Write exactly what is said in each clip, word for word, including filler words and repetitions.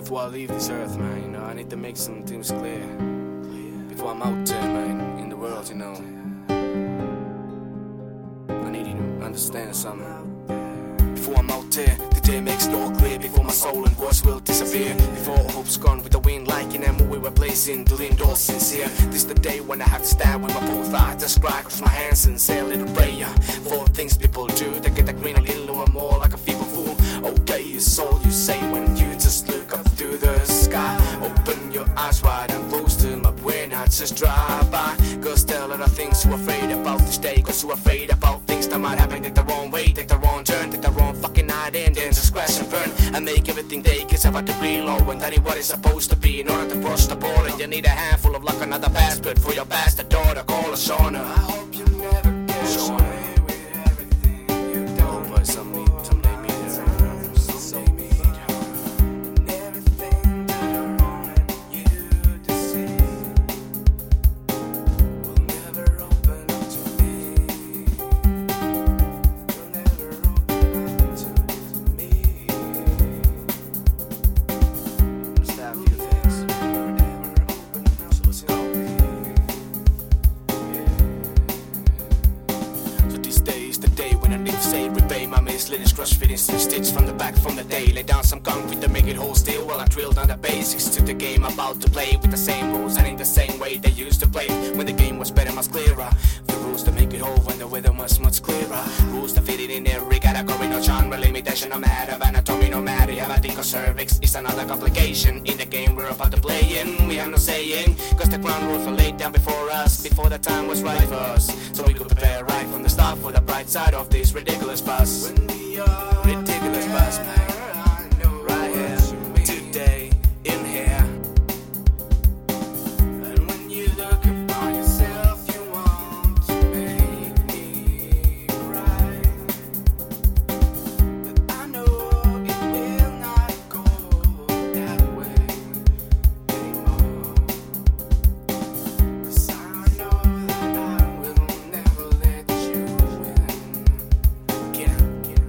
before I leave this earth, man, you know, I need to make some things clear. Before I'm out there, man, in the world, you know. I need you to understand something. Before I'm out there, the day makes it all clear. Before my soul and voice will disappear. Before hope's gone with the wind like in a movie we're placing. The wind all sincere. This the day when I have to stand with my both eyes. Just cry across my hands and say a little prayer for things people do. They get that green a little or more like a feeble fool. Okay, it's all you say when you just look up to the sky. Open your eyes wide and close them up when I just drive by. Cause there are a lot of things you're afraid about this day. Cause you're afraid about things that might happen. Take the wrong way, take the wrong turn, take the wrong fucking idea and then just crash and burn and make everything take itself at the reload. And that is what it's supposed to be in order to cross the border. You need a handful of luck, another passport for your bastard daughter. Call her Shauna. I hope you never get away with everything you don't. But someday, someday meet her. Someday meet her. And everything that I wanted you to see will never open up to me. Will never open up to me. Just have a few things. Will never open up so let's go. So this day is the day when I need to say repay my misleading crush fittings and stitch from the back from the day. Lay down some concrete to make it hold still while I drill down the basics to the game I'm about to play with the same rules and in the same way they used to play when the game was better, much clearer. The rules to make it whole when the weather was much clearer. Rules to fit it in every category, no genre limitation, no matter of anatomy, no matter if I think of cervix is another complication in the game we're about to play in. We have no saying, cause the ground rules were laid down before us, before the time was right for us. So we could prepare right from the start for the bright side of this ridiculous bus. Ridiculous bus, man. Right here, today, in here. And when you look upon yourself, you want to make me right. But I know it will not go that way anymore. Cause I know that I will never let you win again.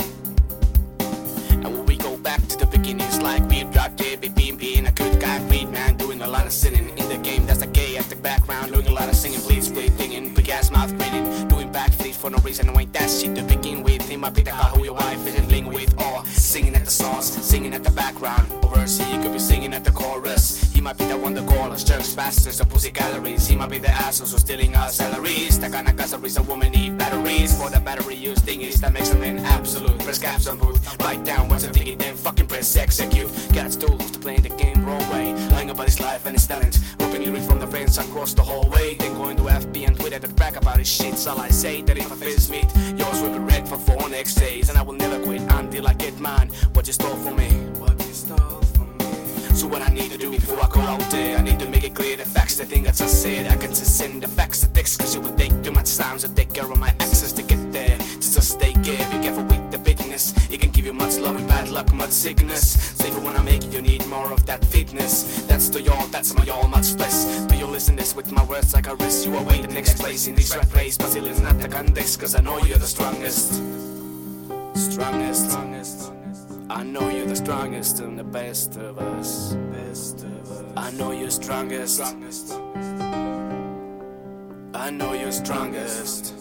And when we go back to the beginnings, like we dropped David Beam being a good guy, great man, doing a lot of sinning in the game. That's the gay at the background, doing a lot of singing, please, please, thinking, big ass mouth grinning, doing backflips for no reason. No ain't that shit to begin with. He might be the guy who your wife is in link with, or singing at the sauce, singing at the background, or verse he could be singing at the chorus. He might be the one that call us jerks, bastards, or pussy galleries. He might be the assholes who's stealing our salaries. The kind of calories a woman need batteries for the battery use thingies that makes them an absolute. Press caps on booth, write down what's a thingy, then fucking press execute. God's tools to play the game wrong way, lying about his life and his talent, ripping lyrics from the friends across the hallway, then going to F B and Twitter to brag about his shit. So I say that if I face meet, yours will be red for four next days, and I will never quit until I get mine. What you stole from me? What you stole from me? So what I need to do before I go out there, I need to make it clear the facts, the thing that I said. I can just send the facts, the text, cause it will take too much time to take care of my access to get there. So just stay care, be careful with the bitterness. It can give you much love with bad luck, much sickness. Say for when I make it, you need more of that fitness. That's to y'all, that's my y'all, much less. Do you listen this with my words like I rest you away the next place in this rat race? But still it's not the context, cause I know you're the strongest. Strongest, strongest. I know you're the strongest and the best of us. Best of us. I know you're strongest. Strongest. I know you're strongest.